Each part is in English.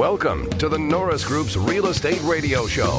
Welcome to the Norris Group's Real Estate Radio Show.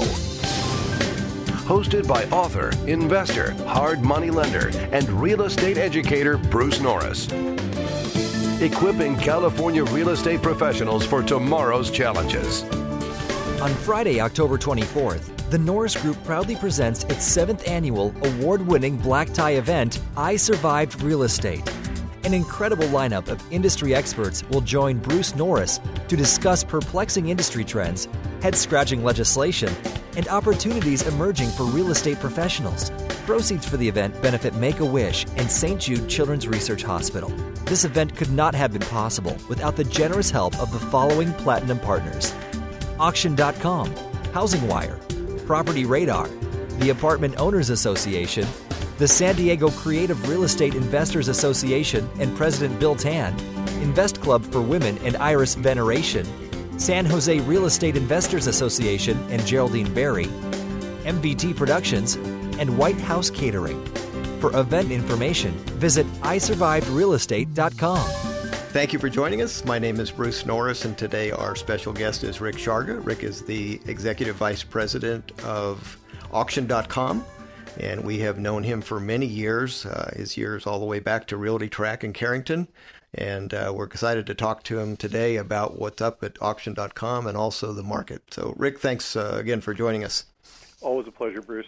Hosted by author, investor, hard money lender, and real estate educator Bruce Norris. Equipping California real estate professionals for tomorrow's challenges. On Friday, October 24th, the Norris Group proudly presents its 7th annual award-winning black tie event, I Survived Real Estate. An incredible lineup of industry experts will join Bruce Norris to discuss perplexing industry trends, head-scratching legislation, and opportunities emerging for real estate professionals. Proceeds for the event benefit Make-A-Wish and St. Jude Children's Research Hospital. This event could not have been possible without the generous help of the following platinum partners: Auction.com, Housing Wire, Property Radar, the Apartment Owners Association, the San Diego Creative Real Estate Investors Association and President Bill Tan, Invest Club for Women and Iris Veneration, San Jose Real Estate Investors Association and Geraldine Berry, MVT Productions, and White House Catering. For event information, visit isurvivedrealestate.com. Thank you for joining us. My name is Bruce Norris, and today our special guest is Rick Sharga. Rick is the Executive Vice President of Auction.com, and we have known him for many years, his years all the way back to Realty Track in Carrington. And we're excited to talk to him today about what's up at Auction.com and also the market. So, Rick, thanks again for joining us. Always a pleasure, Bruce.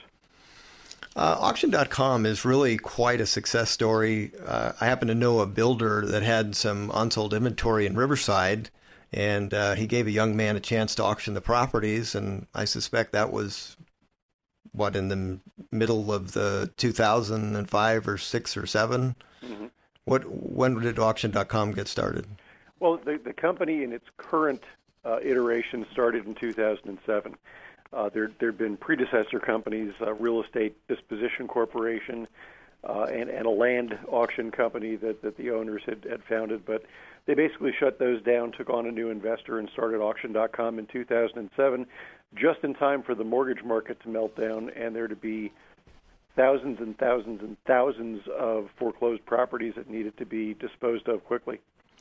Auction.com is really quite a success story. I happen to know a builder that had some unsold inventory in Riverside, and he gave a young man a chance to auction the properties, and I suspect that was, in the middle of the 2005 or 6 or 7? Mm-hmm. When did Auction.com get started? Well, the company in its current iteration started in 2007. There had been predecessor companies, Real Estate Disposition Corporation, and a land auction company that the owners had founded, but they basically shut those down, took on a new investor, and started Auction.com in 2007, just in time for the mortgage market to melt down and there to be thousands and thousands and thousands of foreclosed properties that needed to be disposed of quickly.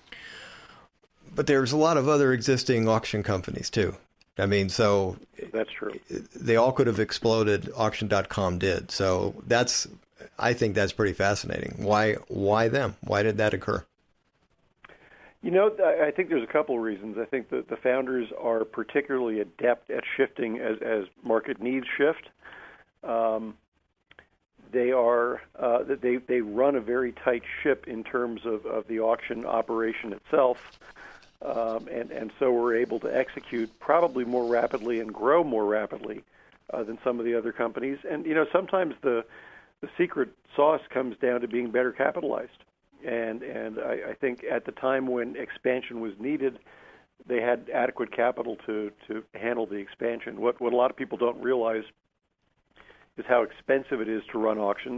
But there's a lot of other existing auction companies, too. I mean, so that's true. They all could have exploded. Auction.com did. So I think that's pretty fascinating. Why them? Why did that occur? You know, I think there's a couple of reasons. I think that the founders are particularly adept at shifting as market needs shift. They run a very tight ship in terms of the auction operation itself. And so we're able to execute probably more rapidly and grow more rapidly than some of the other companies. And, you know, sometimes the secret sauce comes down to being better capitalized. And I think at the time when expansion was needed, they had adequate capital to handle the expansion. What a lot of people don't realize is how expensive it is to run auctions.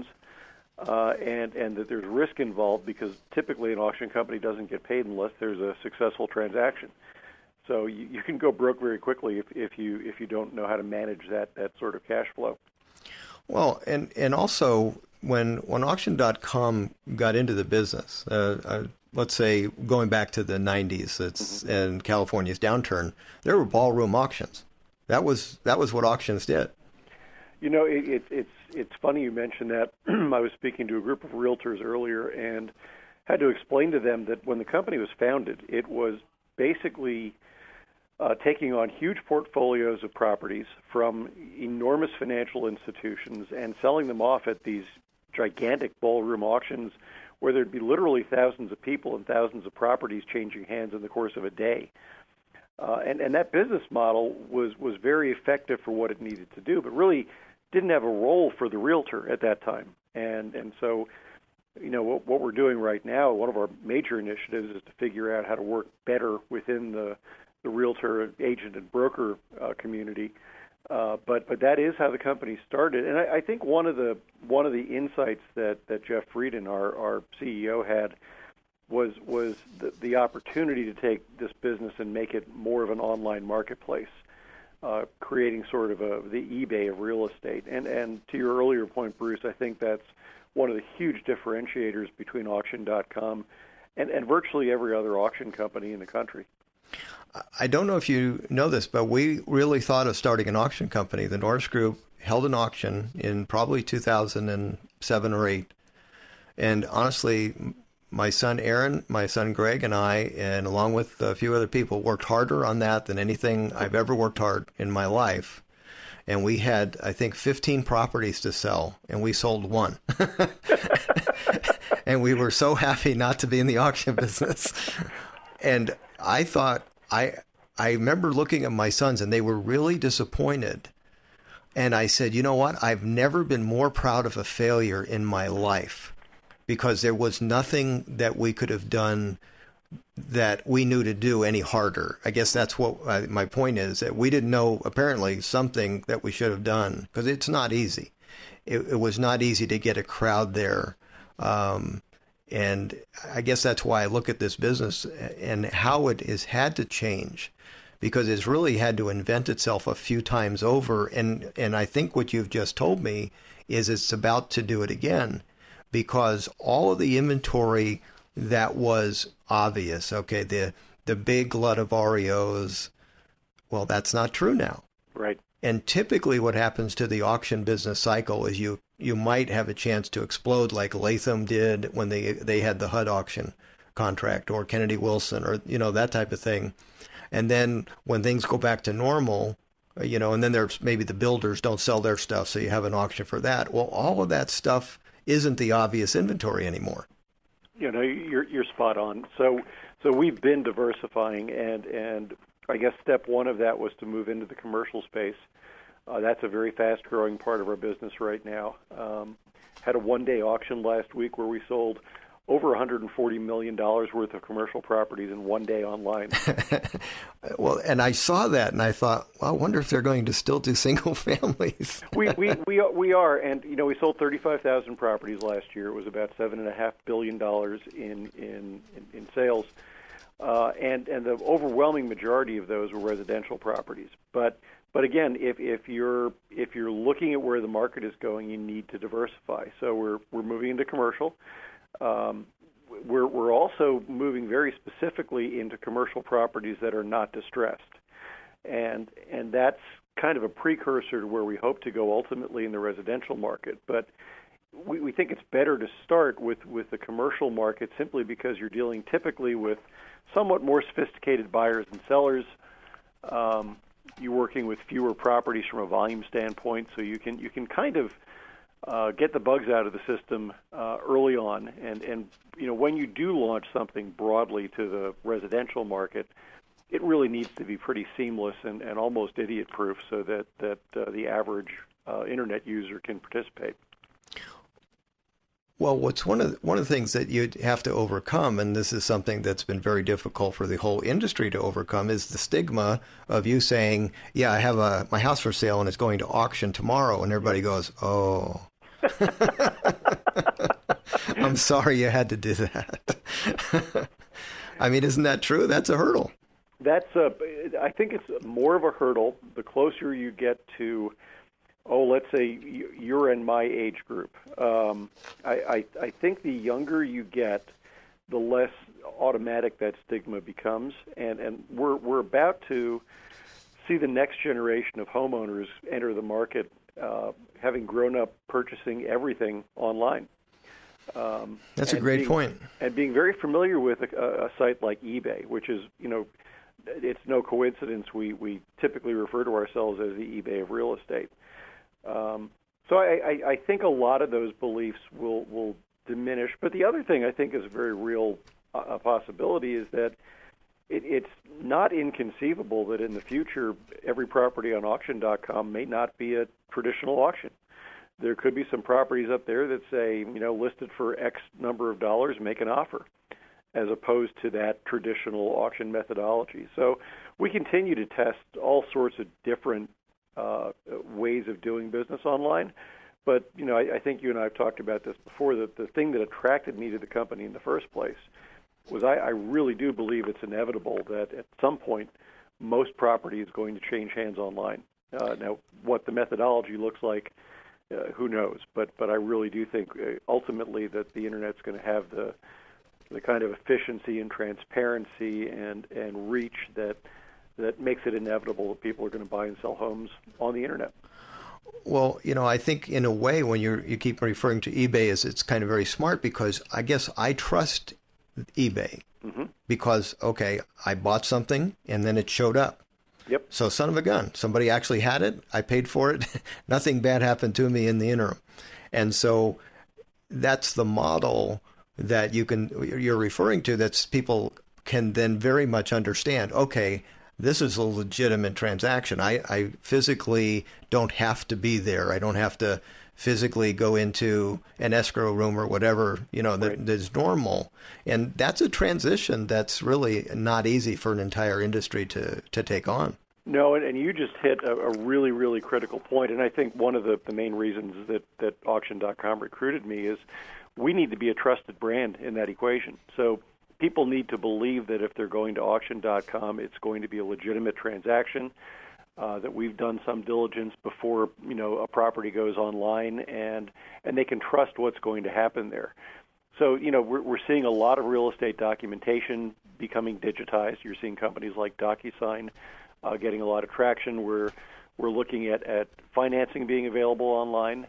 And that there's risk involved because typically an auction company doesn't get paid unless there's a successful transaction. So you can go broke very quickly if you don't know how to manage that sort of cash flow. Well, and also when Auction.com got into the business, let's say going back to the 90s, and California's downturn, there were ballroom auctions. That was what auctions did. You know, it's funny you mentioned that. I was speaking to a group of realtors earlier and had to explain to them that when the company was founded, it was basically taking on huge portfolios of properties from enormous financial institutions and selling them off at these gigantic ballroom auctions where there'd be literally thousands of people and thousands of properties changing hands in the course of a day. And that business model was very effective for what it needed to do, but really didn't have a role for the realtor at that time. And so, you know, what we're doing right now, one of our major initiatives is to figure out how to work better within the realtor, agent, and broker community. But that is how the company started. And I think one of the insights that Jeff Frieden, our CEO, had was the opportunity to take this business and make it more of an online marketplace, creating sort of the eBay of real estate. And to your earlier point, Bruce, I think that's one of the huge differentiators between Auction.com and virtually every other auction company in the country. I don't know if you know this, but we really thought of starting an auction company. The Norris Group held an auction in probably 2007 or 8. And honestly, my son Aaron, my son Greg, and I, and along with a few other people, worked harder on that than anything I've ever worked hard in my life. And we had, I think, 15 properties to sell, and we sold one. And we were so happy not to be in the auction business. And I thought, I remember looking at my sons, and they were really disappointed. And I said, you know what? I've never been more proud of a failure in my life, because there was nothing that we could have done that we knew to do any harder. I guess that's what my point is, that we didn't know, apparently, something that we should have done, because it's not easy. It was not easy to get a crowd there. And I guess that's why I look at this business and how it has had to change, because it's really had to invent itself a few times over. And I think what you've just told me is it's about to do it again, because all of the inventory that was obvious, okay, the big glut of REOs, well, that's not true now. Right. And typically what happens to the auction business cycle is you might have a chance to explode like Latham did when they had the HUD auction contract, or Kennedy Wilson, or, that type of thing. And then when things go back to normal, and then there's maybe the builders don't sell their stuff, so you have an auction for that. Well, all of that stuff isn't the obvious inventory anymore. You're spot on. So we've been diversifying, and I guess step one of that was to move into the commercial space. That's a very fast-growing part of our business right now. Had a one-day auction last week where we sold over $140 million worth of commercial properties in one day online. Well, and I saw that, and I thought, well, I wonder if they're going to still do single families. we are, and we sold 35,000 properties last year. It was about $7.5 billion in sales, and the overwhelming majority of those were residential properties. But again, if you're looking at where the market is going, you need to diversify. So we're moving into commercial. We're also moving very specifically into commercial properties that are not distressed, and that's kind of a precursor to where we hope to go ultimately in the residential market. But we think it's better to start with the commercial market, simply because you're dealing typically with somewhat more sophisticated buyers and sellers. You're working with fewer properties from a volume standpoint, so you can kind of get the bugs out of the system early on, and when you do launch something broadly to the residential market, it really needs to be pretty seamless and almost idiot-proof, so that the average internet user can participate. Well, what's one of the things that you'd have to overcome, and this is something that's been very difficult for the whole industry to overcome, is the stigma of you saying, "Yeah, I have my house for sale and it's going to auction tomorrow," and everybody goes, "Oh." I'm sorry you had to do that. I mean, isn't that true? That's a hurdle. I think it's more of a hurdle the closer you get to, let's say you're in my age group. I think the younger you get, the less automatic that stigma becomes, and we're about to see the next generation of homeowners enter the market, having grown up purchasing everything online. That's a great point. And being very familiar with a site like eBay, which is, it's no coincidence we typically refer to ourselves as the eBay of real estate. So I think a lot of those beliefs will diminish. But the other thing I think is a very real possibility is that it's not inconceivable that in the future every property on auction.com may not be a traditional auction. There could be some properties up there that say, listed for X number of dollars, make an offer, as opposed to that traditional auction methodology. So we continue to test all sorts of different ways of doing business online. But, I think you and I have talked about this before, that the thing that attracted me to the company in the first place was I really do believe it's inevitable that at some point most property is going to change hands online. Now, what the methodology looks like, who knows? But I really do think ultimately that the Internet's going to have the kind of efficiency and transparency and reach that that makes it inevitable that people are going to buy and sell homes on the internet. Well, I think in a way when you keep referring to eBay, it's kind of very smart, because I guess I trust eBay because, okay, I bought something and then it showed up. Yep. So son of a gun, somebody actually had it. I paid for it. Nothing bad happened to me in the interim. And so that's the model that you're referring to, that people can then very much understand, okay, this is a legitimate transaction. I physically don't have to be there. I don't have to physically go into an escrow room or whatever, that is normal. And that's a transition that's really not easy for an entire industry to take on. No, and you just hit a really, really critical point. And I think one of the main reasons that Auction.com recruited me is we need to be a trusted brand in that equation. So people need to believe that if they're going to Auction.com, it's going to be a legitimate transaction, that we've done some diligence before, a property goes online, and they can trust what's going to happen there. So, we're seeing a lot of real estate documentation becoming digitized. You're seeing companies like DocuSign getting a lot of traction. We're looking at financing being available online.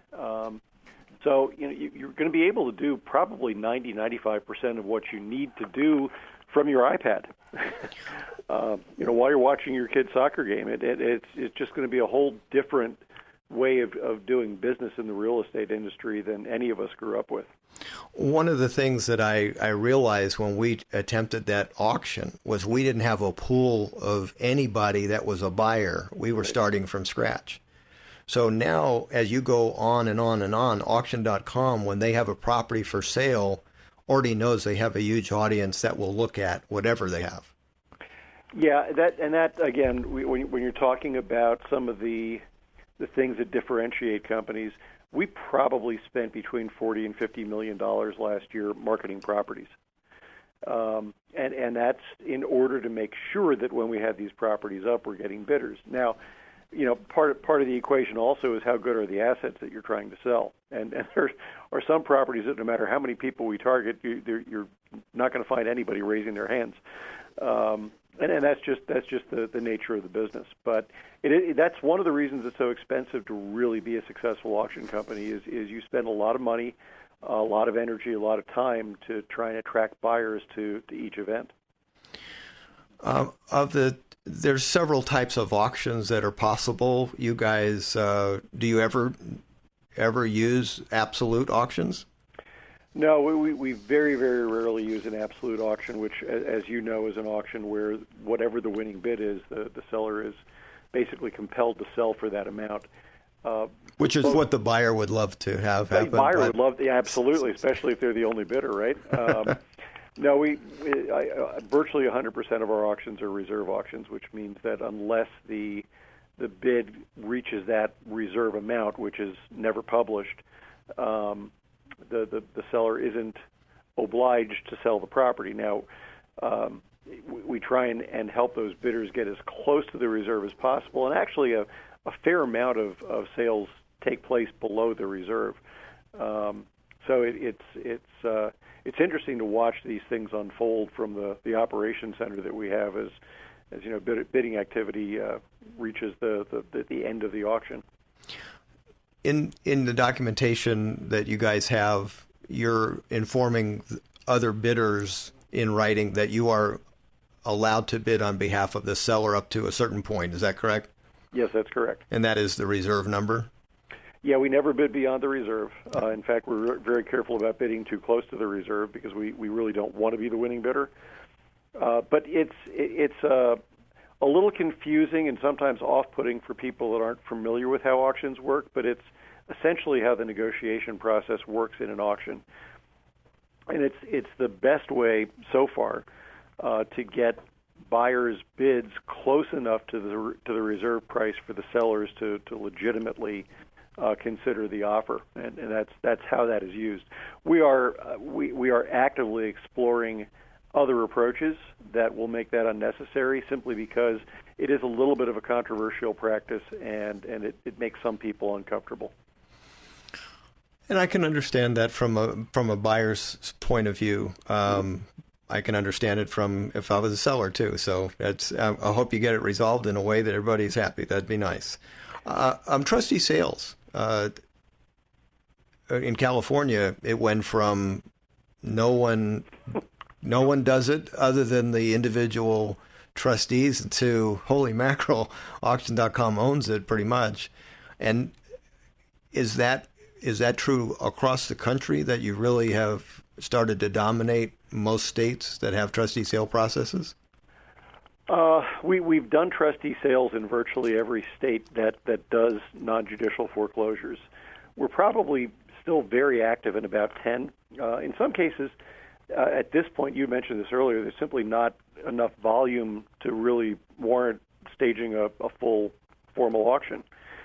So you're going to be able to do probably 90-95% of what you need to do from your iPad. While you're watching your kid's soccer game, it's just going to be a whole different way of doing business in the real estate industry than any of us grew up with. One of the things that I realized when we attempted that auction was we didn't have a pool of anybody that was a buyer. We were starting from scratch. So now, as you go on and on and on, Auction.com, when they have a property for sale, already knows they have a huge audience that will look at whatever they have. Yeah, that again, when you're talking about some of the things that differentiate companies, we probably spent between $40 and $50 million last year marketing properties. And that's in order to make sure that when we have these properties up, we're getting bidders. Now, part of the equation also is how good are the assets that you're trying to sell. And there are some properties that no matter how many people we target, you're not going to find anybody raising their hands. And that's just the nature of the business. But that's one of the reasons it's so expensive to really be a successful auction company is you spend a lot of money, a lot of energy, a lot of time to try and attract buyers to each event. There's several types of auctions that are possible. You guys, do you ever use absolute auctions? No, we very, very rarely use an absolute auction, which, as you know, is an auction where whatever the winning bid is, the seller is basically compelled to sell for that amount. Which is what the buyer would love to have happen. The buyer would love, absolutely, especially if they're the only bidder, right? No, virtually 100% of our auctions are reserve auctions, which means that unless the bid reaches that reserve amount, which is never published, the seller isn't obliged to sell the property. Now, we try and help those bidders get as close to the reserve as possible, and actually a fair amount of sales take place below the reserve. So it's interesting to watch these things unfold from the operations center that we have as bidding activity reaches the end of the auction. In the documentation that you guys have, you're informing other bidders in writing that you are allowed to bid on behalf of the seller up to a certain point. Is that correct? Yes, that's correct. And that is the reserve number? Yeah, we never bid beyond the reserve. In fact, we're very careful about bidding too close to the reserve because we really don't want to be the winning bidder. But it's a little confusing and sometimes off-putting for people that aren't familiar with how auctions work, but it's essentially how the negotiation process works in an auction. And it's the best way so far to get buyers' bids close enough to the reserve price for the sellers to legitimately consider the offer, and that's how that is used. We are actively exploring other approaches that will make that unnecessary, simply because it is a little bit of a controversial practice, and it makes some people uncomfortable. And I can understand that from a buyer's point of view. I can understand it from if I was a seller too. So I hope you get it resolved in a way that everybody's happy. That'd be nice. Trustee sales. In California, it went from no one does it other than the individual trustees to holy mackerel, Auction.com owns it pretty much. And is that true across the country, that you really have started to dominate most states that have trustee sale processes? We've done trustee sales in virtually every state that does non-judicial foreclosures. We're probably still very active in about 10. In some cases, at this point, you mentioned this earlier, there's simply not enough volume to really warrant staging a full formal auction.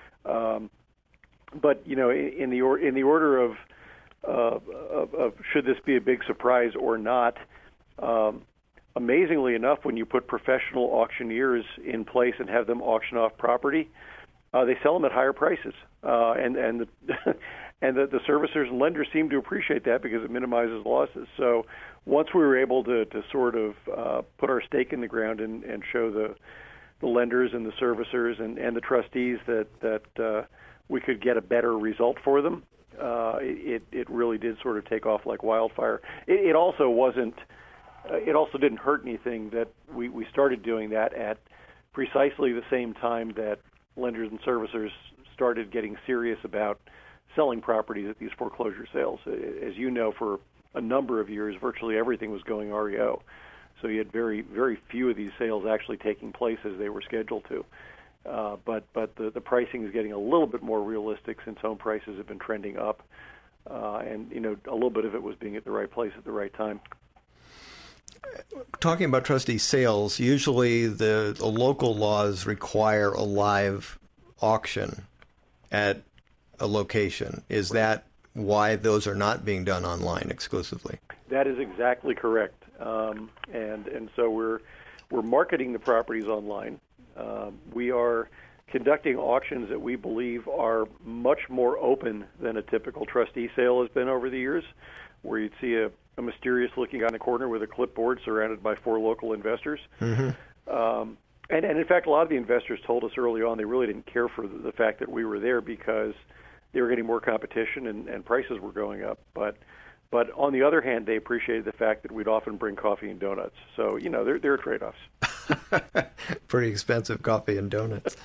But in the order of should this be a big surprise or not, amazingly enough, when you put professional auctioneers in place and have them auction off property, they sell them at higher prices, and the servicers and lenders seem to appreciate that because it minimizes losses. So once we were able to sort of put our stake in the ground and show the lenders and the servicers and the trustees that we could get a better result for them, it really did sort of take off like wildfire. It also wasn't. It also didn't hurt anything that we started doing that at precisely the same time that lenders and servicers started getting serious about selling properties at these foreclosure sales. As you know, for a number of years, virtually everything was going REO. So you had very, very few of these sales actually taking place as they were scheduled to. But the pricing is getting a little bit more realistic since home prices have been trending up. And, a little bit of it was being at the right place at the right time. Talking about trustee sales, usually the local laws require a live auction at a location. Is that why those are not being done online exclusively? That is exactly correct. And so we're marketing the properties online. We are conducting auctions that we believe are much more open than a typical trustee sale has been over the years, where you'd see a mysterious-looking guy in the corner with a clipboard surrounded by 4 local investors. Mm-hmm. And in fact, a lot of the investors told us early on they really didn't care for the fact that we were there because they were getting more competition and prices were going up. But on the other hand, they appreciated the fact that we'd often bring coffee and donuts. So, there are trade-offs. Pretty expensive coffee and donuts.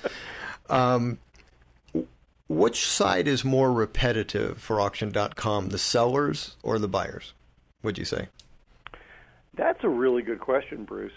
Which side is more repetitive for Auction.com, the sellers or the buyers, would you say? That's a really good question, Bruce.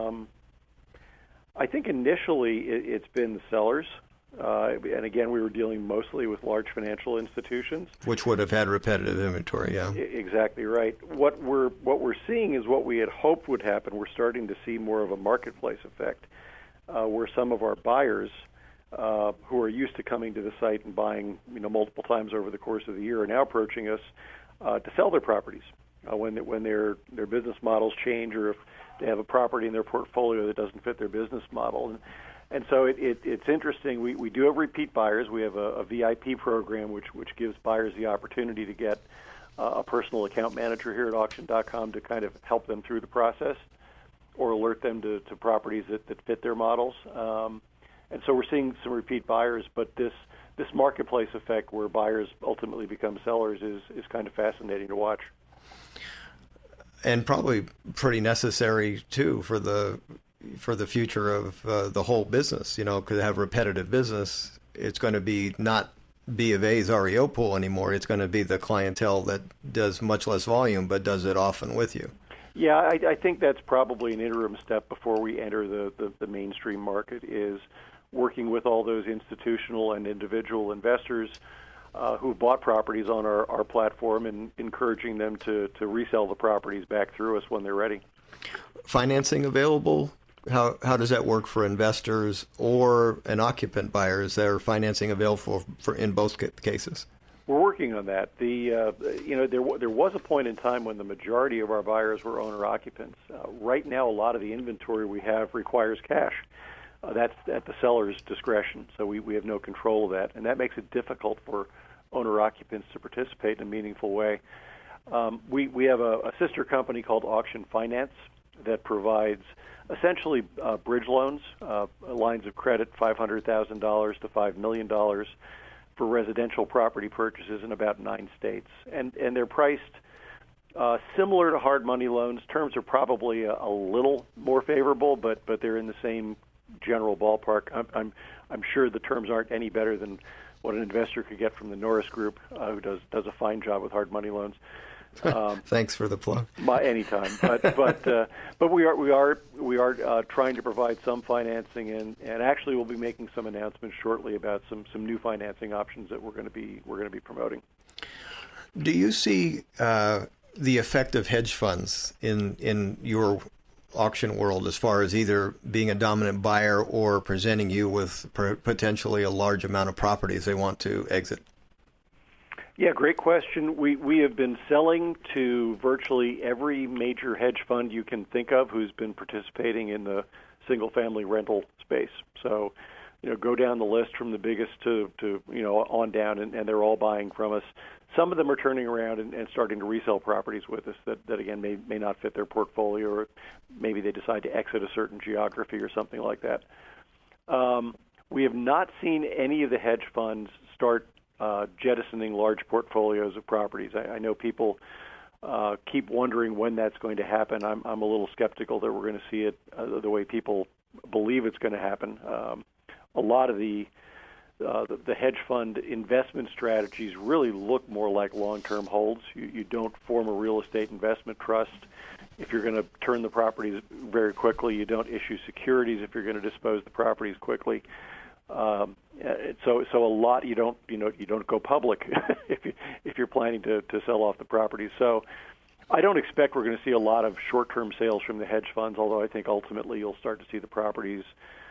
I think initially it's been the sellers. And again, we were dealing mostly with large financial institutions, which would have had repetitive inventory. Yeah, exactly right. What we're seeing is what we had hoped would happen. We're starting to see more of a marketplace effect, where some of our buyers, who are used to coming to the site and buying, multiple times over the course of the year, are now approaching us to sell their properties when their business models change, or if they have a property in their portfolio that doesn't fit their business model. And so it's interesting. We do have repeat buyers. We have a VIP program which gives buyers the opportunity to get a personal account manager here at Auction.com to kind of help them through the process or alert them to properties that fit their models. And so we're seeing some repeat buyers, but this marketplace effect where buyers ultimately become sellers is kind of fascinating to watch. And probably pretty necessary too for the future of the whole business, because to have repetitive business, it's going to be not B of A's REO pool anymore. It's going to be the clientele that does much less volume but does it often with you. Yeah, I think that's probably an interim step before we enter the mainstream market, is working with all those institutional and individual investors who bought properties on our platform and encouraging them to resell the properties back through us when they're ready. Financing available? How does that work for investors or an occupant buyer? Is there financing available for in both cases? We're working on that. There was a point in time when the majority of our buyers were owner occupants. Right now, a lot of the inventory we have requires cash. That's at the seller's discretion, so we have no control of that, and that makes it difficult for owner occupants to participate in a meaningful way. We have a sister company called Auction Finance that provides essentially bridge loans, lines of credit, $500,000 to $5 million for residential property purchases in about 9 states. And they're priced similar to hard money loans. Terms are probably a little more favorable, but they're in the same general ballpark. I'm sure the terms aren't any better than what an investor could get from the Norris Group, who does a fine job with hard money loans. Thanks for the plug. Anytime, but we are trying to provide some financing, and actually we'll be making some announcements shortly about some new financing options that we're going to be promoting. Do you see the effect of hedge funds in your auction world as far as either being a dominant buyer or presenting you with potentially a large amount of properties they want to exit? Yeah, great question. We have been selling to virtually every major hedge fund you can think of who's been participating in the single-family rental space. So, go down the list from the biggest to on down, and they're all buying from us. Some of them are turning around and starting to resell properties with us that again, may not fit their portfolio, or maybe they decide to exit a certain geography or something like that. We have not seen any of the hedge funds start jettisoning large portfolios of properties. I know people keep wondering when that's going to happen. I'm a little skeptical that we're going to see it the way people believe it's going to happen. A lot of the hedge fund investment strategies really look more like long-term holds. You don't form a real estate investment trust if you're going to turn the properties very quickly. You don't issue securities if you're going to dispose the properties quickly. So a lot you don't go public if you're planning to sell off the properties. So I don't expect we're going to see a lot of short-term sales from the hedge funds, although I think ultimately you'll start to see the properties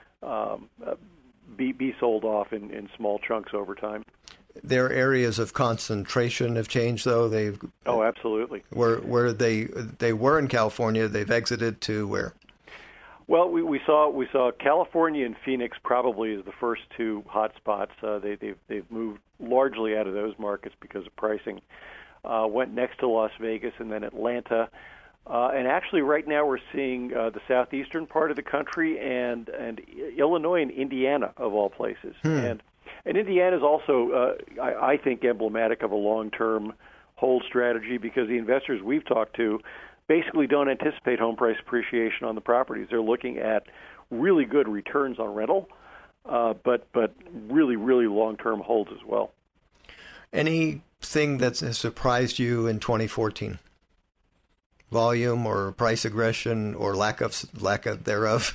be sold off in small chunks over time. Their areas of concentration have changed, though. Oh, absolutely. Where they were in California, they've exited to where? Well, we saw California and Phoenix probably as the first two hot spots. They've moved largely out of those markets because of pricing. Went next to Las Vegas and then Atlanta. And actually, right now we're seeing the southeastern part of the country and Illinois and Indiana, of all places. And Indiana is also, I think, emblematic of a long-term hold strategy because the investors we've talked to basically don't anticipate home price appreciation on the properties. They're looking at really good returns on rental, but really, really long-term holds as well. Anything that has surprised you in 2014? Volume or price aggression or lack of thereof?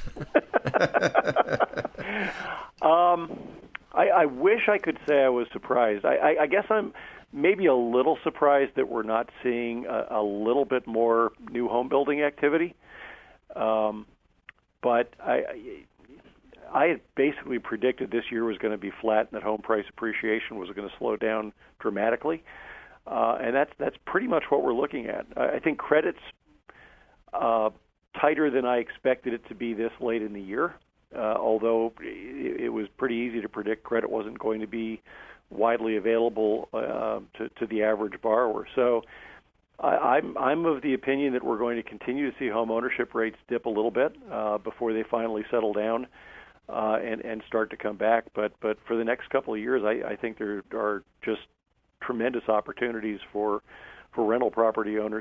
I wish I could say I was surprised. I guess I'm maybe a little surprised that we're not seeing a little bit more new home building activity. But I had basically predicted this year was going to be flat and that home price appreciation was going to slow down dramatically. And that's pretty much what we're looking at. I think credit's tighter than I expected it to be this late in the year, although it was pretty easy to predict credit wasn't going to be widely available to the average borrower. So I'm of the opinion that we're going to continue to see home ownership rates dip a little bit before they finally settle down and start to come back. But for the next couple of years, I think there are just tremendous opportunities for rental property owners.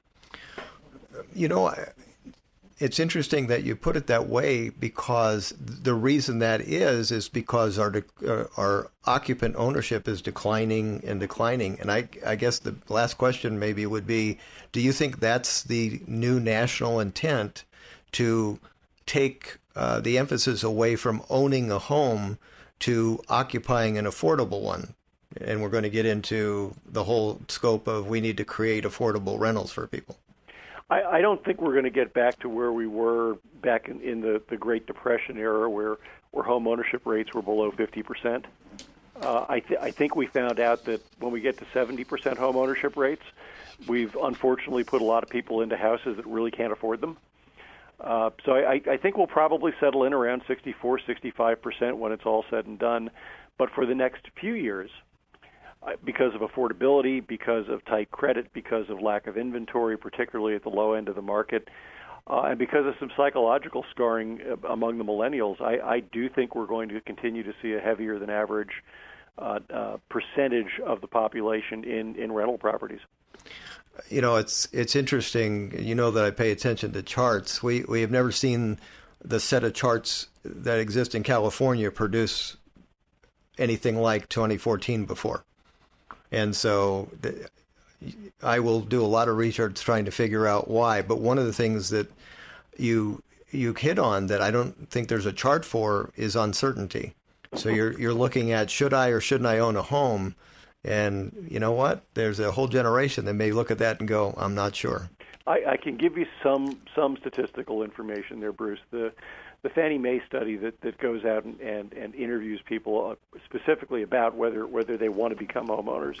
It's interesting that you put it that way because the reason that is because our occupant ownership is declining. And I guess the last question maybe would be, do you think that's the new national intent to take the emphasis away from owning a home to occupying an affordable one? And we're going to get into the whole scope of we need to create affordable rentals for people. I don't think we're going to get back to where we were back in the Great Depression era where home ownership rates were below 50%. I think we found out that when we get to 70% home ownership rates, we've unfortunately put a lot of people into houses that really can't afford them. So I think we'll probably settle in around 64, 65% when it's all said and done. But for the next few years, because of affordability, because of tight credit, because of lack of inventory, particularly at the low end of the market, and because of some psychological scarring among the millennials. I do think we're going to continue to see a heavier than average percentage of the population in rental properties. You know, it's interesting. You know that I pay attention to charts. We have never seen the set of charts that exist in California produce anything like 2014 before. And so I will do a lot of research trying to figure out why. But one of the things that you hit on that I don't think there's a chart for is uncertainty. So you're looking at, should I or shouldn't I own a home? And you know what? There's a whole generation that may look at that and go, I'm not sure. I can give you some statistical information there, Bruce. The Fannie Mae study that goes out and interviews people specifically about whether they want to become homeowners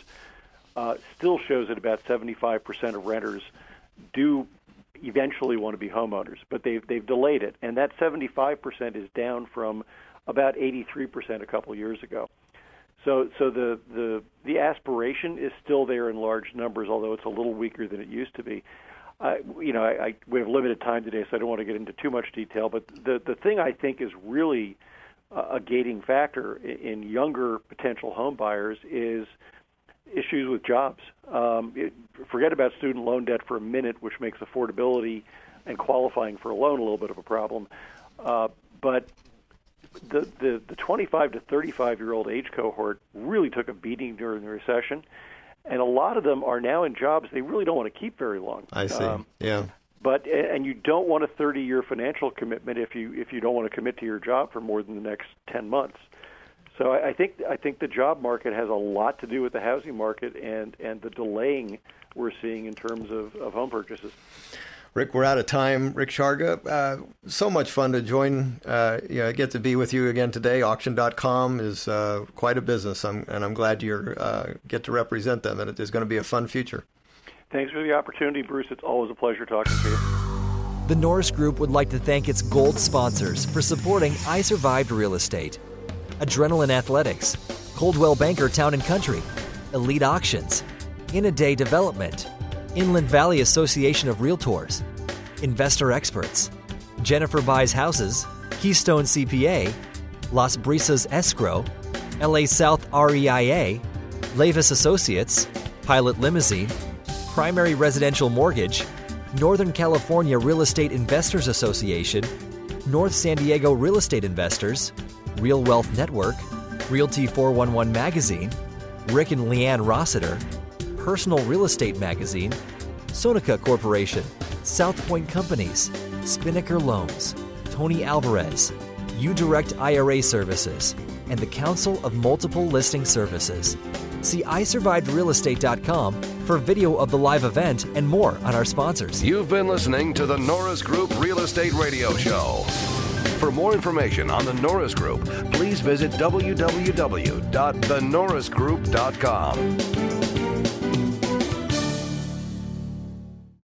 still shows that about 75% of renters do eventually want to be homeowners, but they've delayed it, and that 75% is down from about 83% a couple of years ago. So the aspiration is still there in large numbers, although it's a little weaker than it used to be. We have limited time today, so I don't want to get into too much detail. But the thing I think is really a gating factor in younger potential home buyers is issues with jobs. Forget about student loan debt for a minute, which makes affordability and qualifying for a loan a little bit of a problem. But the 25 to 35-year-old age cohort really took a beating during the recession, and a lot of them are now in jobs they really don't want to keep very long. I see. Yeah. And you don't want a 30-year financial commitment if you don't want to commit to your job for more than the next 10 months. So I think the job market has a lot to do with the housing market and the delaying we're seeing in terms of home purchases. Rick, we're out of time. Rick Sharga, so much fun to join. Get to be with you again today. Auction.com is quite a business, and I'm glad you get to represent them, and it is going to be a fun future. Thanks for the opportunity, Bruce. It's always a pleasure talking to you. The Norris Group would like to thank its gold sponsors for supporting I Survived Real Estate. Adrenaline Athletics, Coldwell Banker Town & Country, Elite Auctions, In a Day Development, Inland Valley Association of Realtors, Investor Experts, Jennifer Buys Houses, Keystone CPA, Las Brisas Escrow, LA South REIA, Lavis Associates, Pilot Limousine, Primary Residential Mortgage, Northern California Real Estate Investors Association, North San Diego Real Estate Investors, Real Wealth Network, Realty 411 Magazine, Rick and Leanne Rossiter, Personal Real Estate Magazine, Sonica Corporation, South Point Companies, Spinnaker Loans, Tony Alvarez, UDirect IRA Services, and the Council of Multiple Listing Services. See iSurvivedRealEstate.com for video of the live event and more on our sponsors. You've been listening to the Norris Group Real Estate Radio Show. For more information on the Norris Group, please visit www.thenorrisgroup.com.